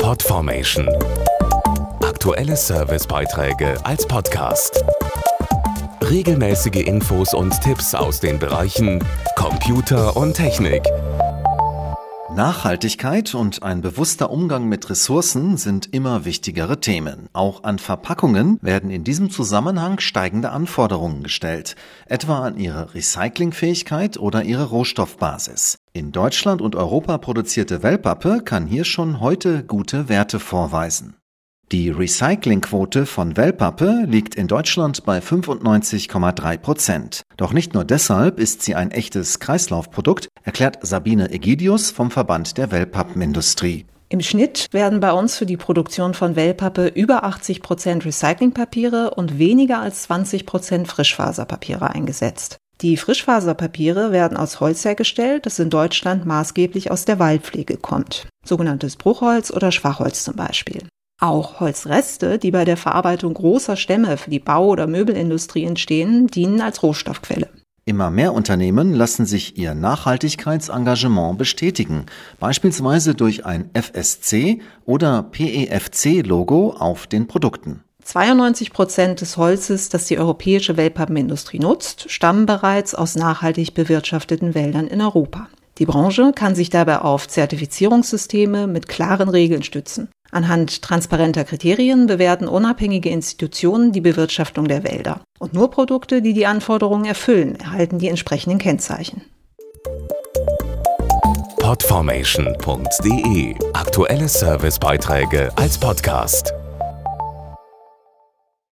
Podformation. Aktuelle Servicebeiträge als Podcast. Regelmäßige Infos und Tipps aus den Bereichen Computer und Technik. Nachhaltigkeit und ein bewusster Umgang mit Ressourcen sind immer wichtigere Themen. Auch an Verpackungen werden in diesem Zusammenhang steigende Anforderungen gestellt, etwa an ihre Recyclingfähigkeit oder ihre Rohstoffbasis. In Deutschland und Europa produzierte Wellpappe kann hier schon heute gute Werte vorweisen. Die Recyclingquote von Wellpappe liegt in Deutschland bei 95,3%. Doch nicht nur deshalb ist sie ein echtes Kreislaufprodukt, erklärt Sabine Egidius vom Verband der Wellpappenindustrie. Im Schnitt werden bei uns für die Produktion von Wellpappe über 80% Recyclingpapiere und weniger als 20% Frischfaserpapiere eingesetzt. Die Frischfaserpapiere werden aus Holz hergestellt, das in Deutschland maßgeblich aus der Waldpflege kommt, sogenanntes Bruchholz oder Schwachholz zum Beispiel. Auch Holzreste, die bei der Verarbeitung großer Stämme für die Bau- oder Möbelindustrie entstehen, dienen als Rohstoffquelle. Immer mehr Unternehmen lassen sich ihr Nachhaltigkeitsengagement bestätigen, beispielsweise durch ein FSC- oder PEFC-Logo auf den Produkten. 92% des Holzes, das die europäische Wellpappenindustrie nutzt, stammen bereits aus nachhaltig bewirtschafteten Wäldern in Europa. Die Branche kann sich dabei auf Zertifizierungssysteme mit klaren Regeln stützen. Anhand transparenter Kriterien bewerten unabhängige Institutionen die Bewirtschaftung der Wälder. Und nur Produkte, die die Anforderungen erfüllen, erhalten die entsprechenden Kennzeichen. Podformation.de. Aktuelle Servicebeiträge als Podcast.